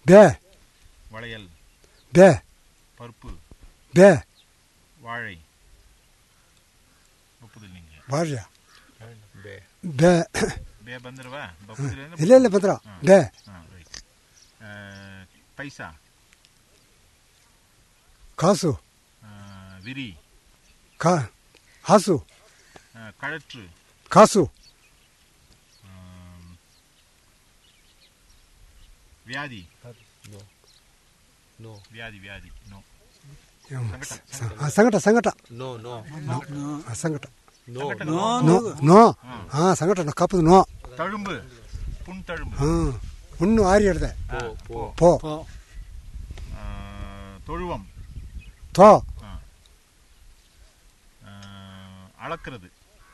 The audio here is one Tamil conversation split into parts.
பே வளையல் பே பருப்பு பே வாழை ஒப்புதல் நீங்க வாழையா ಬೇ பே ಬೇ ಬಂದ್ರವಾ ಬಪ್ಪುದಿಲ್ಲ இல்லை இல்லை பத்திரம் பே ரைட் பைசா காசு விரி காசு கழற்று காசு வியாதி ನೋ வியாதி வியாதி நோ ಸಂಕಟ ಸಂಕಟ ನೋ ನೋ ಸಂಕಟ ನೋ நோ நோ ಸಂಕಟ கப்புது நோ தழும்பு புண் தழும்பு ஒன்று ஆறி எடுத்த ಪೋ போ தொழுவம் தோ அளக்கிறது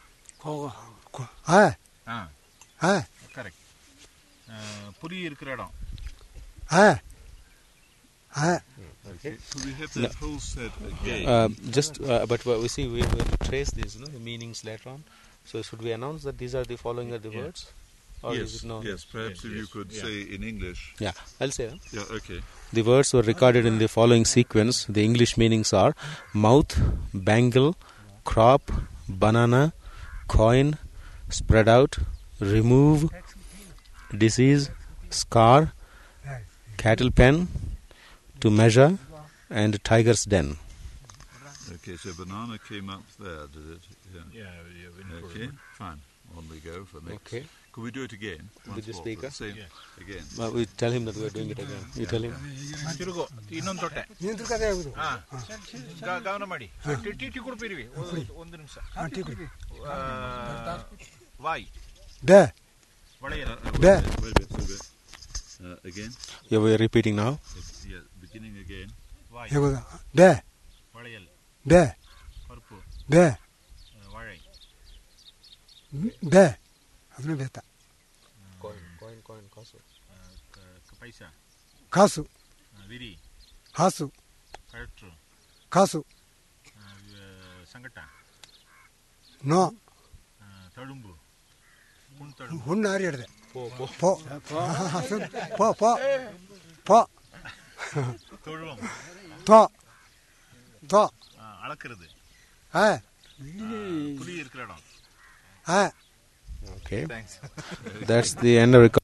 ஆ ஆ ஆ கரெக்ட் புரி இருக்கிற இடம் ஆ ஆ So we have that whole set again. But we see we will trace these, the meanings later on. So should we announce that these are the following are the words? Or Yes, is it no? yes. Perhaps if you could say in English. Yeah, I'll say. Yeah, okay. The words were recorded in the following sequence. The English meanings are mouth, bangle, crop, banana, coin, spread out, remove, disease, scar, cattle pen, to measure, and tiger's den. Okay, so banana came up there, did it? Yeah. Okay, fine. On we go for next. Okay. Could we do it again? With the more, speaker? Same again. We tell him that we are doing it again. You tell him. ತಿರುಗು ಇನ್ನೊಂದು ತೊಟ್ಟೆ ನಿಂತ್ಕದೇ ಆಗುದು ಗಮನ ಮಾಡಿ ಟೀ ಕುಡ್ಪಿರಿವಿ ಒಂದು ನಿಮಿಷ ವಾಯ್ பே வளையல் பே Wait a bit. Again? Yeah, we are repeating now. Yeah, beginning again. வாய் பே வளையல் பே பருப்பு பே வாழை பே ಅದನ್ನ ಬೇತ Coin, kasu. பைசா ಕಾಸು விரி ಹಾಸು கழற்று ಕಾಸು சங்கட்ட ನೋ தழும்பு புண் தழும்பு ಹುಣ್ಣು ಆರಿ ಹಿಡ್ದೆ Po. ಪೋ ಪೋ ಪೋ ಪೋ தொழுவம் ತೋ ತೋ அளக்கிறது ஆ புலி இருக்கிற இடம் ஆ Okay. Thanks That's the end of record.